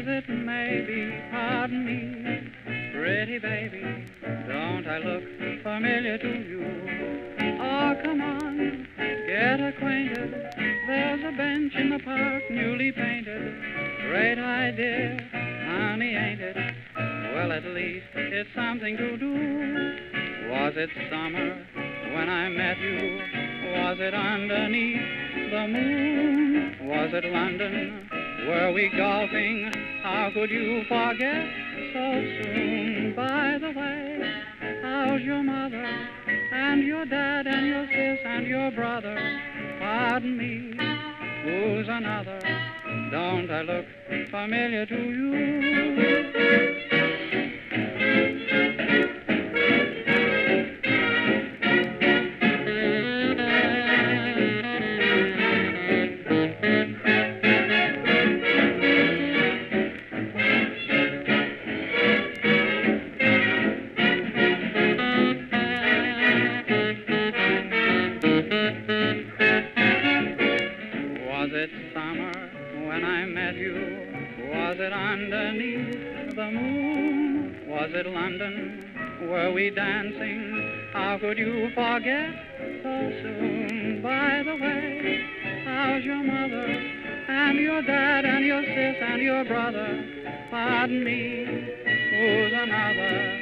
it may be, pardon me, pretty baby, don't I look familiar to you? Oh, come on, get acquainted, there's a bench in the park newly painted, great idea, honey, ain't it? Well, at least it's something to do. Was it summer when I met you? Was it underneath the moon? Was it London? Were we golfing? How could you forget so soon? By the way, how's your mother and your dad and your sis and your brother? Pardon me, who's another? Don't I look familiar to you? Was it summer when I met you? Was it underneath the moon? Was it London? Were we dancing? How could you forget so soon? By the way, how's your mother and your dad and your sis and your brother? Pardon me, who's another?